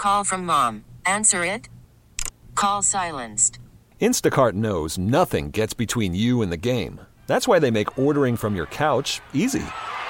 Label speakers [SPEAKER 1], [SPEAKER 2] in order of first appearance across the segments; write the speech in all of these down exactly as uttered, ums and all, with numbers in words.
[SPEAKER 1] Call from mom. Answer it. Call silenced.
[SPEAKER 2] Instacart knows nothing gets between you and the game. That's why they make ordering from your couch easy.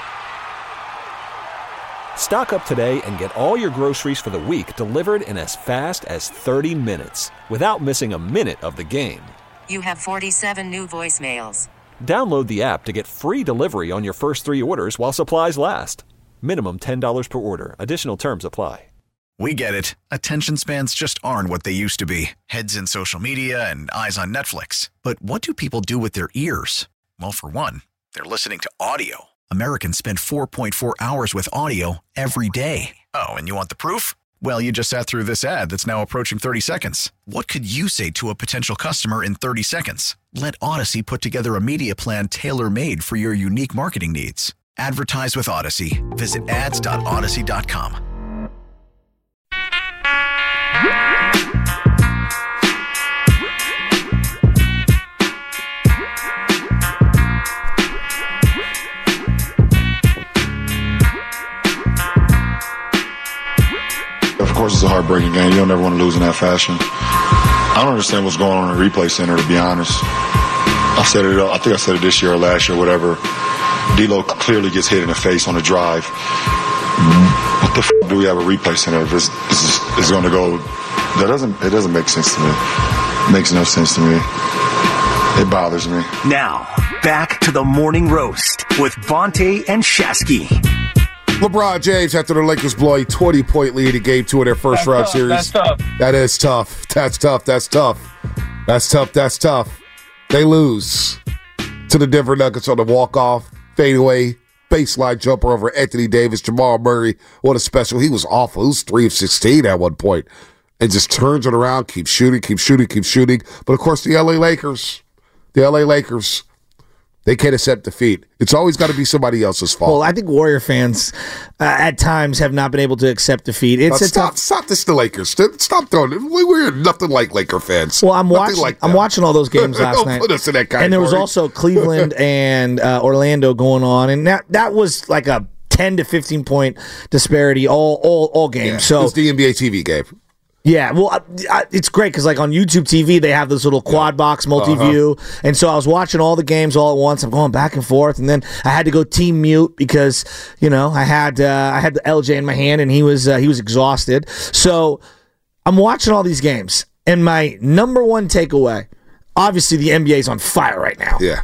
[SPEAKER 2] Stock up today and get all your groceries for the week delivered in as fast as thirty minutes without missing a minute of the game.
[SPEAKER 1] You have forty-seven new voicemails.
[SPEAKER 2] Download the app to get free delivery on your first three orders while supplies last. Minimum ten dollars per order. Additional terms apply.
[SPEAKER 3] We get it. Attention spans just aren't what they used to be. Heads in social media and eyes on Netflix. But what do people do with their ears? Well, for one, they're listening to audio. Americans spend four point four hours with audio every day. Oh, and you want the proof? Well, you just sat through this ad that's now approaching thirty seconds. What could you say to a potential customer in thirty seconds? Let Odyssey put together a media plan tailor-made for your unique marketing needs. Advertise with Odyssey. Visit ads dot odyssey dot com.
[SPEAKER 4] Of course, it's a heartbreaking game. You don't ever want to lose in that fashion. I don't understand what's going on in the replay center, to be honest. I said it. I think I said it this year or last year, whatever. D'Lo clearly gets hit in the face on a drive. What the f- do we have a replay center if this, this is, is going to go? That doesn't. It doesn't make sense to me. It makes no sense to me. It bothers me.
[SPEAKER 5] Now back to the morning roast with Bonte and Shasky.
[SPEAKER 6] LeBron James, after the Lakers blow a twenty-point lead in Game Two of their first round
[SPEAKER 7] tough.
[SPEAKER 6] series.
[SPEAKER 7] That's tough.
[SPEAKER 6] That is tough. That's tough. That's tough. That's tough. That's tough. They lose to the Denver Nuggets on the walk-off, fadeaway, baseline jumper over Anthony Davis. Jamal Murray, what a special. He was awful. He was three of sixteen at one point. And just turns it around, keeps shooting, keeps shooting, keeps shooting. But, of course, the L A Lakers, the L A Lakers, they can't accept defeat. It's always got to be somebody else's fault.
[SPEAKER 8] Well, I think Warrior fans uh, at times have not been able to accept defeat. It's
[SPEAKER 6] now,
[SPEAKER 8] a
[SPEAKER 6] stop,
[SPEAKER 8] tough.
[SPEAKER 6] stop this, the Lakers. Stop throwing it. We- We're nothing like Laker fans.
[SPEAKER 8] Well, I'm
[SPEAKER 6] Nothing
[SPEAKER 8] watching.
[SPEAKER 6] like
[SPEAKER 8] I'm
[SPEAKER 6] them.
[SPEAKER 8] watching all those games last
[SPEAKER 6] Don't
[SPEAKER 8] night.
[SPEAKER 6] put us in that category.
[SPEAKER 8] And there was also Cleveland and uh, Orlando going on, and that that was like a ten to fifteen point disparity all all all games.
[SPEAKER 6] Yeah,
[SPEAKER 8] so
[SPEAKER 6] it was the N B A T V game.
[SPEAKER 8] Yeah, well, I, I, it's great because like on YouTube T V they have this little quad box multi-view, uh-huh. and so I was watching all the games all at once. I'm going back and forth, and then I had to go team mute because you know I had uh, I had the L J in my hand, and he was uh, he was exhausted. So I'm watching all these games, and my number one takeaway, obviously the N B A is on fire right now.
[SPEAKER 6] Yeah.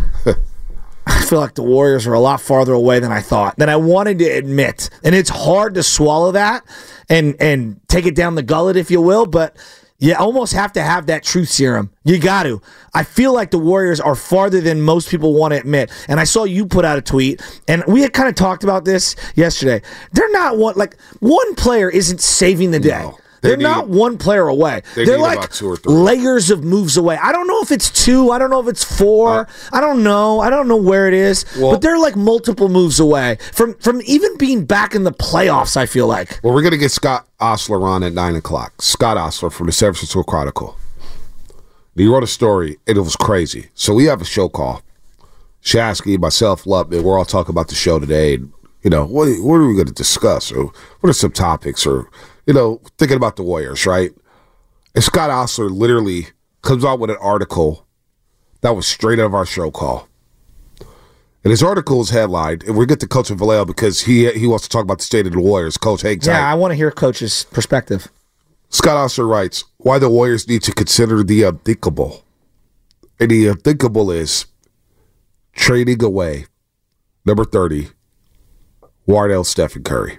[SPEAKER 8] I feel like the Warriors are a lot farther away than I thought, than I wanted to admit. And it's hard to swallow that and and take it down the gullet, if you will, but you almost have to have that truth serum. You got to. I feel like the Warriors are farther than most people want to admit. And I saw you put out a tweet, and we had kind of talked about this yesterday. They're not one, like, one player isn't saving the day.
[SPEAKER 6] No.
[SPEAKER 8] They're
[SPEAKER 6] They
[SPEAKER 8] not
[SPEAKER 6] need-
[SPEAKER 8] one player away.
[SPEAKER 6] they
[SPEAKER 8] They're
[SPEAKER 6] need
[SPEAKER 8] like
[SPEAKER 6] about two or three.
[SPEAKER 8] layers of moves away. I don't know if it's two. I don't know if it's four.
[SPEAKER 6] Uh,
[SPEAKER 8] I don't know. I don't know where it is.
[SPEAKER 6] Well-
[SPEAKER 8] but they're like multiple moves away from from even being back in the playoffs, I feel like.
[SPEAKER 6] Well, we're going to get Scott Osler on at nine o'clock. Scott Osler from the San Francisco Chronicle. He wrote a story, and it was crazy. So we have a show call. Shasky, myself, Lupman, we're all talking about the show today. And, you know, what, what are we going to discuss? Or what are some topics? Or, you know, thinking about the Warriors, right? And Scott Osler literally comes out with an article that was straight out of our show call. And his article is headlined, and we'll get to Coach Vallejo because he he wants to talk about the state of the Warriors. Coach, hang tight.
[SPEAKER 8] Yeah, I want to hear Coach's perspective.
[SPEAKER 6] Scott Osler writes, why the Warriors need to consider the unthinkable. And the unthinkable is trading away number thirty, Wardell Stephen Curry.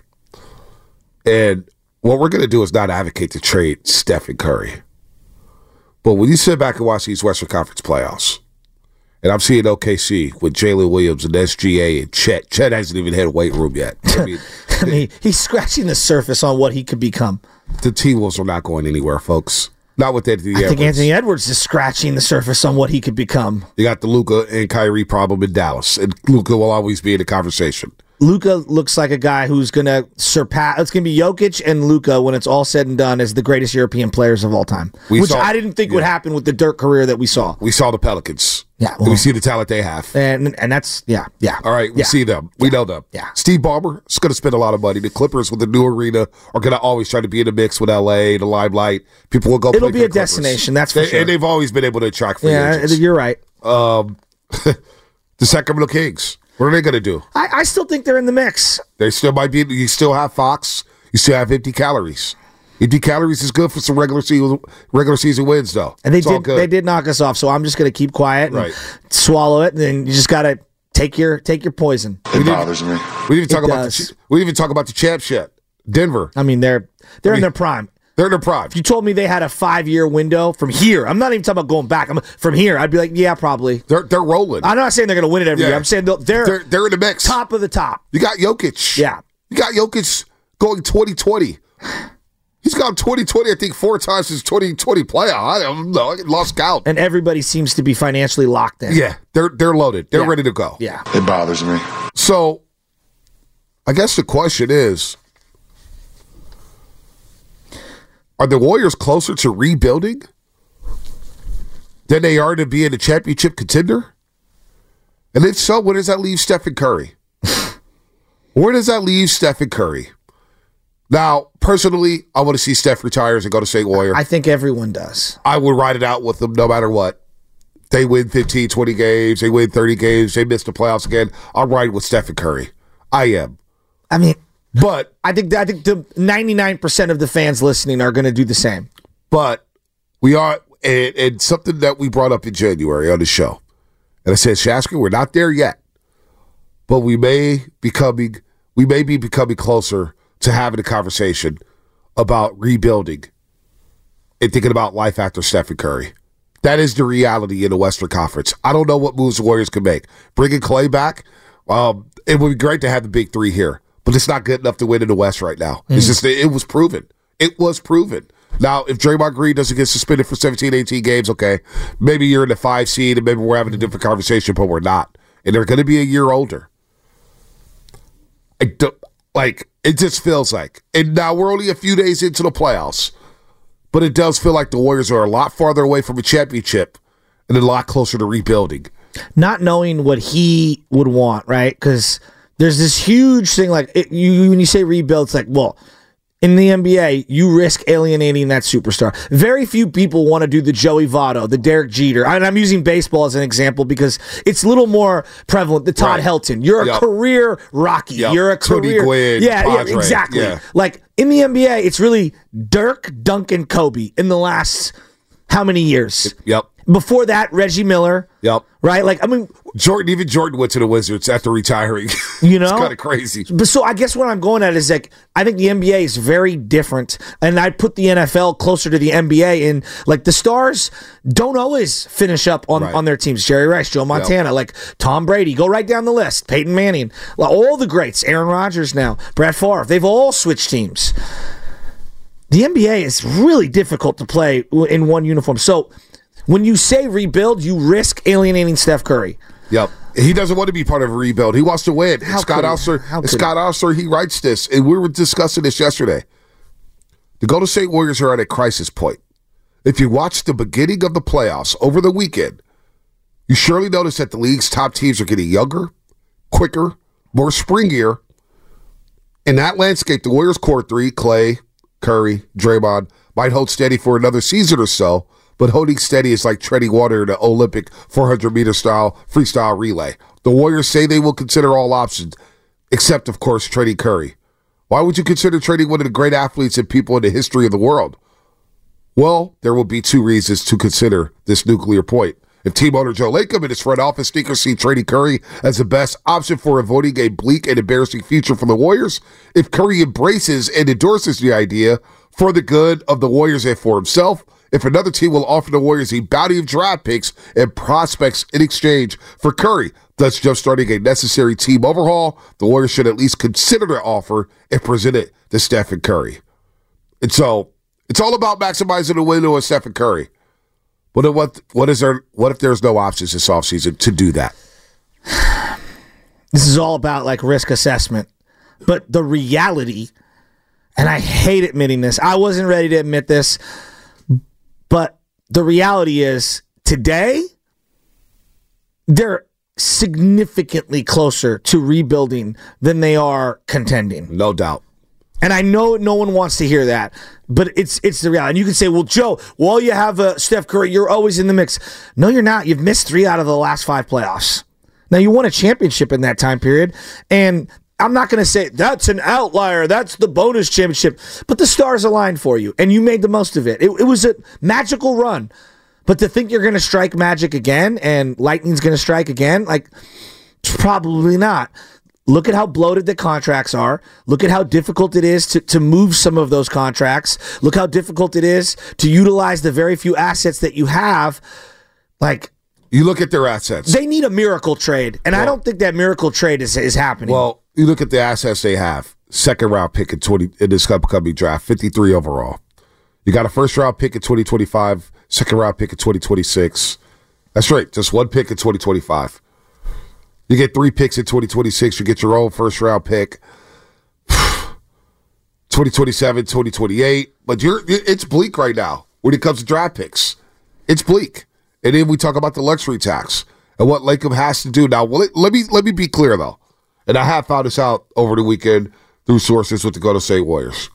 [SPEAKER 6] And what we're going to do is not advocate to trade Stephen Curry. But when you sit back and watch these Western Conference playoffs, and I'm seeing O K C with Jalen Williams and S G A and Chet. Chet hasn't even hit a weight room yet. I mean,
[SPEAKER 8] I mean, he's scratching the surface on what he could become.
[SPEAKER 6] the T-Wolves are not going anywhere, folks. Not with Anthony Edwards.
[SPEAKER 8] I think Anthony Edwards is scratching the surface on what he could become.
[SPEAKER 6] You got the Luka and Kyrie problem in Dallas, and Luka will always be in the conversation.
[SPEAKER 8] Luka looks like a guy who's going to surpass. It's going to be Jokic and Luka when it's all said and done as the greatest European players of all time,
[SPEAKER 6] We
[SPEAKER 8] which
[SPEAKER 6] saw-
[SPEAKER 8] I didn't think
[SPEAKER 6] yeah.
[SPEAKER 8] would happen with the Dirk career that we saw.
[SPEAKER 6] We saw the Pelicans.
[SPEAKER 8] Yeah,
[SPEAKER 6] well, we see the talent they have.
[SPEAKER 8] And and that's, yeah, yeah.
[SPEAKER 6] All right, we
[SPEAKER 8] yeah.
[SPEAKER 6] see them. We
[SPEAKER 8] yeah.
[SPEAKER 6] know them.
[SPEAKER 8] Yeah.
[SPEAKER 6] Steve Ballmer is going to spend a lot of money. The Clippers with the new arena are going to always try to be in the mix with L A, the limelight. People will go
[SPEAKER 8] It'll
[SPEAKER 6] play
[SPEAKER 8] be
[SPEAKER 6] for
[SPEAKER 8] a
[SPEAKER 6] the Clippers.
[SPEAKER 8] destination, that's for
[SPEAKER 6] they,
[SPEAKER 8] sure.
[SPEAKER 6] And they've always been able to attract free
[SPEAKER 8] yeah,
[SPEAKER 6] agents.
[SPEAKER 8] you're right.
[SPEAKER 6] Um, the Sacramento Kings, what are they going to do?
[SPEAKER 8] I, I still think they're in the mix.
[SPEAKER 6] They still might be. You still have Fox. You still have empty calories. Empty calories is good for some regular season regular season wins, though.
[SPEAKER 8] And they
[SPEAKER 6] it's
[SPEAKER 8] did
[SPEAKER 6] all good.
[SPEAKER 8] they did knock us off, so I'm just going to keep quiet and
[SPEAKER 6] Right.
[SPEAKER 8] swallow it. And then you just got to take your take your poison.
[SPEAKER 4] It bothers me.
[SPEAKER 6] We didn't even talk
[SPEAKER 8] It
[SPEAKER 6] about
[SPEAKER 8] does.
[SPEAKER 6] the. We didn't even talk about the champs yet. Denver.
[SPEAKER 8] I mean, they're they're
[SPEAKER 6] I mean,
[SPEAKER 8] in their prime.
[SPEAKER 6] They're in their prime.
[SPEAKER 8] If you told me they had a five year window from here, I'm not even talking about going back. I'm from here. I'd be like, yeah, probably.
[SPEAKER 6] They're they're rolling.
[SPEAKER 8] I'm not saying they're going to win it every
[SPEAKER 6] Yeah.
[SPEAKER 8] year. I'm saying they're they're,
[SPEAKER 6] They're they're in the mix.
[SPEAKER 8] top of the top.
[SPEAKER 6] You got Jokic.
[SPEAKER 8] Yeah.
[SPEAKER 6] You got Jokic going twenty twenty. He's gone twenty twenty, I think, four times since twenty twenty playoff. I don't know. I lost count.
[SPEAKER 8] And everybody seems to be financially locked in.
[SPEAKER 6] Yeah, they're they're loaded. They're
[SPEAKER 8] Yeah.
[SPEAKER 6] ready to go.
[SPEAKER 8] Yeah.
[SPEAKER 4] It bothers me.
[SPEAKER 6] So, I guess the question is, are the Warriors closer to rebuilding than they are to being a championship contender? And if so, where does that leave Stephen Curry? Where does that leave Stephen Curry? Now, personally, I want to see Steph retires and go to State Warrior.
[SPEAKER 8] I think everyone does.
[SPEAKER 6] I would ride it out with them no matter what. They win fifteen, twenty games. They win thirty games. They miss the playoffs again. I'll ride with Stephen Curry. I am.
[SPEAKER 8] I mean,
[SPEAKER 6] But
[SPEAKER 8] I think I think the ninety-nine percent of the fans listening are going to do the same.
[SPEAKER 6] But we are, and, and something that we brought up in January on the show, and I said, Shasky, we're not there yet, but we may becoming, we may be becoming closer to having a conversation about rebuilding and thinking about life after Stephen Curry. That is the reality in the Western Conference. I don't know what moves the Warriors can make. Bringing Clay back, um, it would be great to have the big three here, but it's not good enough to win in the West right now. Mm. It's just, it was proven. It was proven. Now, if Draymond Green doesn't get suspended for seventeen, eighteen games, okay, maybe you're in the five seed and maybe we're having a different conversation, but we're not. And they're going to be a year older. I don't, like, it just feels like. And now we're only a few days into the playoffs, but it does feel like the Warriors are a lot farther away from a championship and a lot closer to rebuilding.
[SPEAKER 8] Not knowing what he would want, right? Because there's this huge thing, like, it, you when you say rebuild, it's like, well, in the N B A, you risk alienating that superstar. Very few people want to do the Joey Votto, the Derek Jeter. And I'm using baseball as an example because it's a little more prevalent. The Todd
[SPEAKER 6] Right.
[SPEAKER 8] Helton. You're a
[SPEAKER 6] Yep.
[SPEAKER 8] career Rocky.
[SPEAKER 6] Yep.
[SPEAKER 8] You're a
[SPEAKER 6] Tony
[SPEAKER 8] career.
[SPEAKER 6] Gwynn,
[SPEAKER 8] yeah,
[SPEAKER 6] Padre.
[SPEAKER 8] yeah, exactly.
[SPEAKER 6] Yeah.
[SPEAKER 8] Like in the N B A, it's really Dirk, Duncan, Kobe in the last how many years?
[SPEAKER 6] Yep.
[SPEAKER 8] Before that, Reggie Miller.
[SPEAKER 6] Yep.
[SPEAKER 8] Right? Like, I mean,
[SPEAKER 6] Jordan, even Jordan went to the Wizards after retiring.
[SPEAKER 8] You know?
[SPEAKER 6] It's kind of crazy.
[SPEAKER 8] But so I guess what I'm going at is like I think the N B A is very different, and I'd put the N F L closer to the N B A. And like the stars don't always finish up on,
[SPEAKER 6] Right.
[SPEAKER 8] on their teams. Jerry Rice, Joe Montana,
[SPEAKER 6] Yep.
[SPEAKER 8] like Tom Brady. Go right down the list. Peyton Manning, like, all the greats. Aaron Rodgers now, Brett Favre. They've all switched teams. The N B A is really difficult to play in one uniform. So when you say rebuild, you risk alienating Steph Curry.
[SPEAKER 6] Yep. He doesn't want to be part of a rebuild. He wants to win.
[SPEAKER 8] How
[SPEAKER 6] Scott
[SPEAKER 8] could he?
[SPEAKER 6] Oster,
[SPEAKER 8] How could
[SPEAKER 6] Scott Oster, he writes this, and we were discussing this yesterday. The Golden State Warriors are at a crisis point. If you watch the beginning of the playoffs over the weekend, you surely notice that the league's top teams are getting younger, quicker, more springier. In that landscape, the Warriors' core three, Clay, Curry, Draymond, might hold steady for another season or so, but holding steady is like treading water in an Olympic four hundred meter style freestyle relay. The Warriors say they will consider all options, except, of course, trading Curry. Why would you consider trading one of the great athletes and people in the history of the world? Well, there will be two reasons to consider this nuclear point. If team owner Joe Lacob and his front office think see trading Curry as the best option for avoiding a bleak and embarrassing future for the Warriors, if Curry embraces and endorses the idea for the good of the Warriors and for himself, if another team will offer the Warriors a bounty of draft picks and prospects in exchange for Curry, thus just starting a necessary team overhaul, the Warriors should at least consider the offer and present it to Stephen Curry. And so it's all about maximizing the window of Stephen Curry. But what what is there? What if there's no options this offseason to do that?
[SPEAKER 8] This is all about like risk assessment. But the reality, and I hate admitting this, I wasn't ready to admit this, but the reality is today, they're significantly closer to rebuilding than they are contending.
[SPEAKER 6] No doubt.
[SPEAKER 8] And I know no one wants to hear that, but it's it's the reality. And you can say, well, Joe, while you have uh, Steph Curry, you're always in the mix. No, you're not. You've missed three out of the last five playoffs. Now, you won a championship in that time period, and I'm not going to say that's an outlier. That's the bonus championship. But the stars aligned for you, and you made the most of it. It, it was a magical run. But to think you're going to strike magic again and lightning's going to strike again, like, probably not. Look at how bloated the contracts are. Look at how difficult it is to, to move some of those contracts. Look how difficult it is to utilize the very few assets that you have. Like,
[SPEAKER 6] you look at their assets.
[SPEAKER 8] They need a miracle trade, and well, I don't think that miracle trade is, is happening.
[SPEAKER 6] Well, you look at the assets they have. Second round pick in twenty in this upcoming draft, fifty-three overall. You got a first round pick in twenty twenty-five, second round pick in twenty twenty-six. That's right, just one pick in twenty twenty-five. You get three picks in twenty twenty-six. You get your own first round pick. twenty twenty-seven, twenty twenty-eight. But you're it's bleak right now when it comes to draft picks. It's bleak. And then we talk about the luxury tax and what Latham has to do. Now, let, let me let me be clear, though. And I have found this out over the weekend through sources with the Golden State Warriors.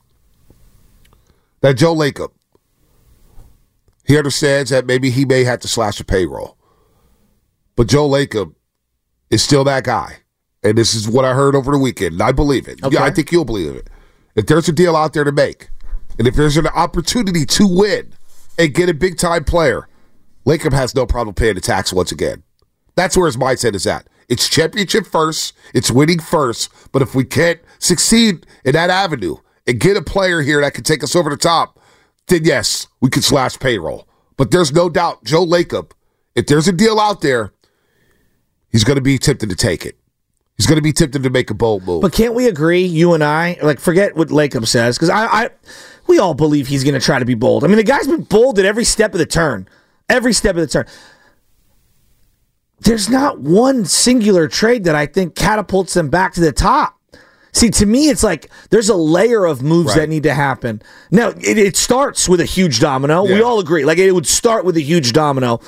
[SPEAKER 6] That Joe Latham, he understands that maybe he may have to slash the payroll. But Joe Latham is still that guy. And this is what I heard over the weekend. And I believe it. Okay. Yeah, I think you'll believe it. If there's a deal out there to make, and if there's an opportunity to win and get a big-time player, Latham has no problem paying the tax once again. That's where his mindset is at. It's championship first. It's winning first. But if we can't succeed in that avenue and get a player here that can take us over the top, then yes, we can slash payroll. But there's no doubt, Joe Latham, if there's a deal out there, he's going to be tempted to take it. He's going to be tempted to make a bold move.
[SPEAKER 8] But can't we agree, you and I, like, forget what Latham says, because I, I, we all believe he's going to try to be bold. I mean, the guy's been bold at every step of the turn. Every step of the turn. There's not one singular trade that I think catapults them back to the top. See, to me, it's like there's a layer of moves right. that need to happen. Now, it, it starts with a huge domino. Yeah. We all agree. Like, it would start with a huge domino.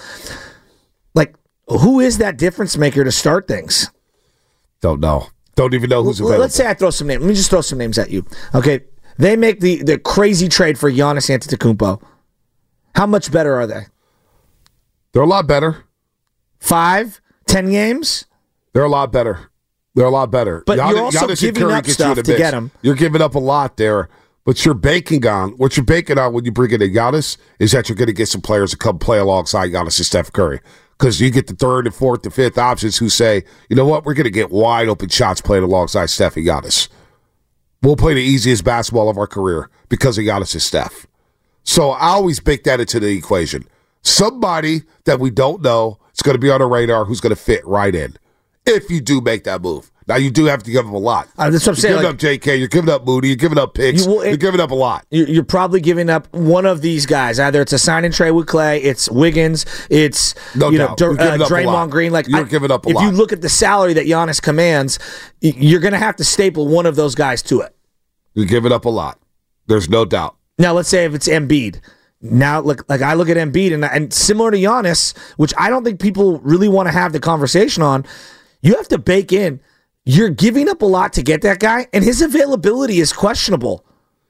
[SPEAKER 8] Like, who is that difference maker to start things?
[SPEAKER 6] Don't know. Don't even know who's available.
[SPEAKER 8] Let's say I throw some names. Let me just throw some names at you. Okay, they make the, the crazy trade for Giannis Antetokounmpo. How much better are they?
[SPEAKER 6] They're a lot better.
[SPEAKER 8] Five, ten games?
[SPEAKER 6] They're a lot better. They're a lot better.
[SPEAKER 8] But
[SPEAKER 6] Giannis,
[SPEAKER 8] you're also
[SPEAKER 6] Giannis
[SPEAKER 8] giving up stuff to get them.
[SPEAKER 6] You're giving up a lot there, but you're banking on, what you're banking on when you bring in a Giannis is that you're going to get some players to come play alongside Giannis and Steph Curry. Because you get the third and fourth and fifth options who say, you know what, we're going to get wide open shots playing alongside Steph and Giannis. We'll play the easiest basketball of our career because of Giannis and Steph. So I always bake that into the equation. Somebody that we don't know is going to be on the radar who's going to fit right in if you do make that move. Now, you do have to give up a lot.
[SPEAKER 8] Uh, that's what I'm
[SPEAKER 6] you're
[SPEAKER 8] saying.
[SPEAKER 6] giving
[SPEAKER 8] like,
[SPEAKER 6] up J K, you're giving up Moody, you're giving up picks, you will, it, you're giving up a lot.
[SPEAKER 8] You're probably giving up one of these guys. Either it's a sign and trade with Clay, it's Wiggins, it's
[SPEAKER 6] no
[SPEAKER 8] you know,
[SPEAKER 6] doubt.
[SPEAKER 8] uh, Draymond Green. Like,
[SPEAKER 6] you're
[SPEAKER 8] I,
[SPEAKER 6] giving up a
[SPEAKER 8] if
[SPEAKER 6] lot.
[SPEAKER 8] If you look at the salary that Giannis commands, you're going to have to staple one of those guys to it.
[SPEAKER 6] You're giving up a lot. There's no doubt.
[SPEAKER 8] Now, let's say if it's Embiid. Now, look, like I look at Embiid, and, and similar to Giannis, which I don't think people really want to have the conversation on, you have to bake in. You're giving up a lot to get that guy, and his availability is questionable.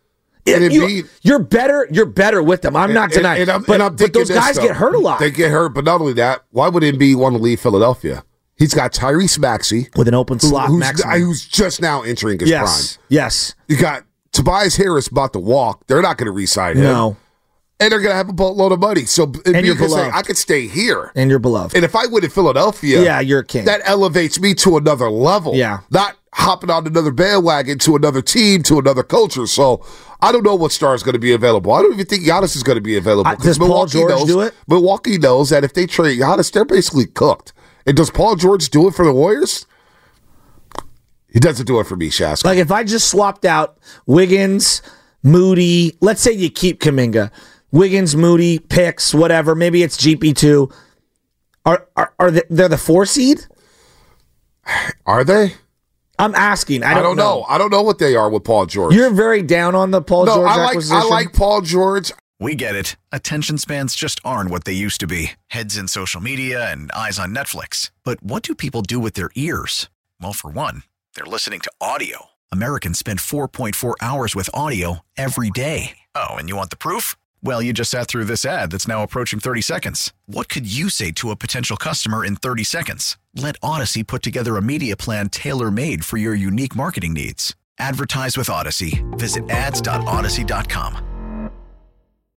[SPEAKER 6] And
[SPEAKER 8] you,
[SPEAKER 6] Embiid,
[SPEAKER 8] you're better. You're better with them. I'm not
[SPEAKER 6] and,
[SPEAKER 8] denying.
[SPEAKER 6] And, and I'm,
[SPEAKER 8] but,
[SPEAKER 6] and I'm
[SPEAKER 8] but those
[SPEAKER 6] this,
[SPEAKER 8] guys
[SPEAKER 6] though.
[SPEAKER 8] get hurt a lot.
[SPEAKER 6] They get hurt, but not only that, why would Embiid want to leave Philadelphia? He's got Tyrese Maxey
[SPEAKER 8] with an open slot,
[SPEAKER 6] who's,
[SPEAKER 8] maximum.
[SPEAKER 6] who's just now entering his
[SPEAKER 8] yes.
[SPEAKER 6] prime.
[SPEAKER 8] Yes,
[SPEAKER 6] you got Tobias Harris about to walk. They're not going to re-sign him.
[SPEAKER 8] No.
[SPEAKER 6] And they're going to have a boatload of money. So
[SPEAKER 8] and you're beloved.
[SPEAKER 6] Say, I could stay here.
[SPEAKER 8] And you're beloved.
[SPEAKER 6] And if I win in Philadelphia,
[SPEAKER 8] yeah, you're a king.
[SPEAKER 6] That elevates me to another level.
[SPEAKER 8] Yeah.
[SPEAKER 6] Not hopping on another bandwagon to another team, to another culture. So I don't know what star is going to be available. I don't even think Giannis is going to be available.
[SPEAKER 8] Uh, does
[SPEAKER 6] Milwaukee
[SPEAKER 8] Paul George
[SPEAKER 6] knows,
[SPEAKER 8] do it?
[SPEAKER 6] Milwaukee knows that if they trade Giannis, they're basically cooked. And does Paul George do it for the Warriors? He doesn't do it for me, Shaska.
[SPEAKER 8] Like if I just swapped out Wiggins, Moody, let's say you keep Kuminga, Wiggins, Moody, picks, whatever. Maybe it's G P two. Are are are they, they're the four seed?
[SPEAKER 6] Are they?
[SPEAKER 8] I'm asking. I don't,
[SPEAKER 6] I don't know.
[SPEAKER 8] know.
[SPEAKER 6] I don't know what they are with Paul George.
[SPEAKER 8] You're very down on the Paul
[SPEAKER 6] no,
[SPEAKER 8] George
[SPEAKER 6] I like,
[SPEAKER 8] acquisition.
[SPEAKER 6] I like Paul George.
[SPEAKER 3] We get it. Attention spans just aren't what they used to be. Heads in social media and eyes on Netflix. But what do people do with their ears? Well, for one, they're listening to audio. Americans spend four point four hours with audio every day. Oh, and you want the proof? Well, you just sat through this ad that's now approaching thirty seconds. What could you say to a potential customer in thirty seconds? Let Odyssey put together a media plan tailor-made for your unique marketing needs. Advertise with Odyssey. Visit ads dot odyssey dot com.